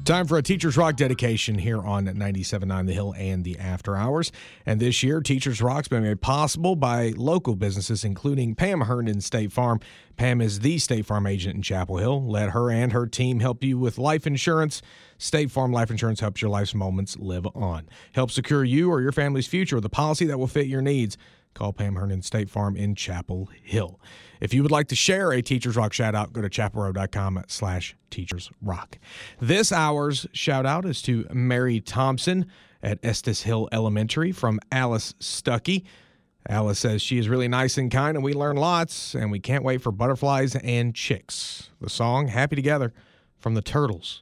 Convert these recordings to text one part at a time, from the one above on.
Time for a Teachers Rock dedication here on 97.9 The Hill and the After Hours. And this year, Teachers Rock's been made possible by local businesses, including Pam Herndon State Farm. Pam is the State Farm agent in Chapel Hill. Let her and her team help you with life insurance. State Farm Life Insurance helps your life's moments live on. Help secure you or your family's future with a policy that will fit your needs. Call Pam Herndon State Farm in Chapel Hill. If you would like to share a Teachers Rock shout-out, go to chapelroad.com/teachersrock. This hour's shout-out is to Mary Thompson at Estes Hill Elementary from Alice Stuckey. Alice says she is really nice and kind, and we learn lots, and we can't wait for butterflies and chicks. The song, Happy Together, from the Turtles.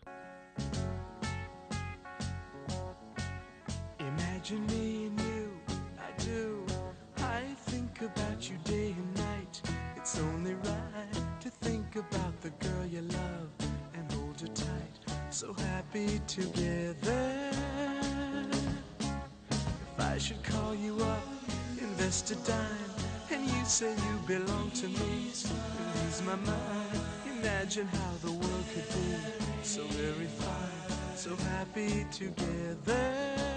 Imagine me and you, I do. I think about you day and night. It's only right to think about the girl you love and hold her tight. So happy together. If I should call you up, invest a dime, and you say you belong to me, lose my mind. Imagine how the world could be so very fine, so happy together.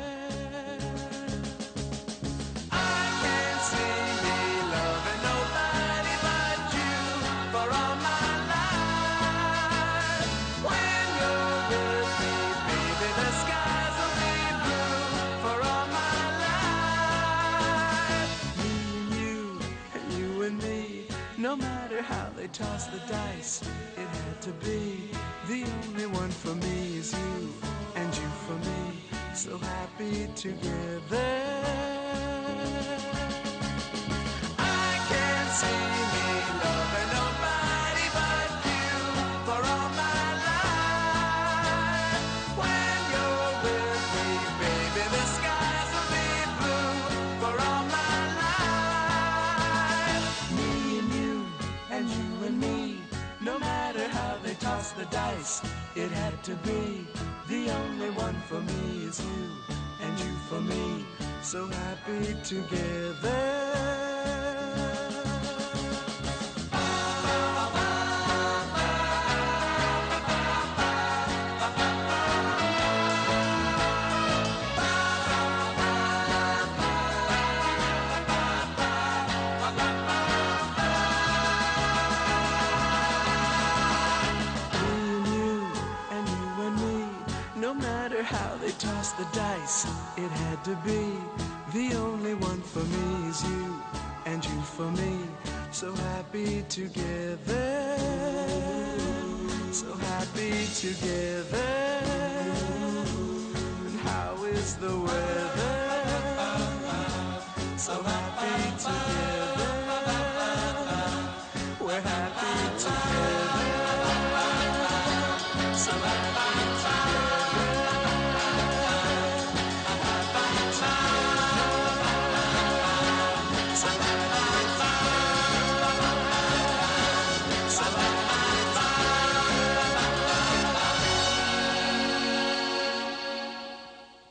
No matter how they toss the dice, it had to be. The only one for me is you, and you for me, so happy together. I can't see me loving nobody but you for all my life. When you're with me, baby, the skies will be blue for all my life. Me and you, and you and me, no matter how they toss the dice, it had to be. The only one for me is you, and you for me, so happy together. How they toss the dice, it had to be. The only one for me is you, and you for me, so happy together, so happy together.